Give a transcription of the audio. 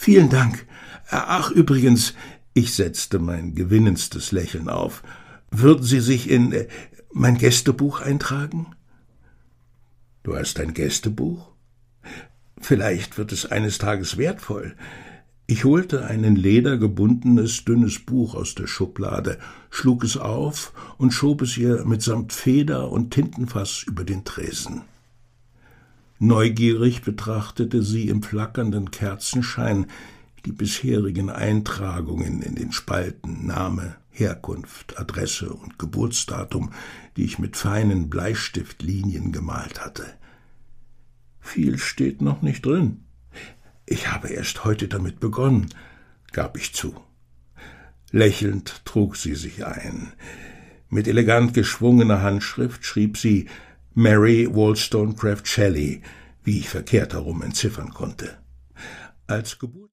Vielen Dank. Ach, übrigens, ich setzte mein gewinnendstes Lächeln auf. Würden Sie sich in mein Gästebuch eintragen? Du hast ein Gästebuch? Vielleicht wird es eines Tages wertvoll. Ich holte ein ledergebundenes, dünnes Buch aus der Schublade, schlug es auf und schob es ihr mitsamt Feder und Tintenfass über den Tresen. Neugierig betrachtete sie im flackernden Kerzenschein die bisherigen Eintragungen in den Spalten Name, Herkunft, Adresse und Geburtsdatum, die ich mit feinen Bleistiftlinien gemalt hatte. Viel steht noch nicht drin. Ich habe erst heute damit begonnen, gab ich zu. Lächelnd trug sie sich ein. Mit elegant geschwungener Handschrift schrieb sie Mary Wollstonecraft Shelley, wie ich verkehrt herum entziffern konnte. Als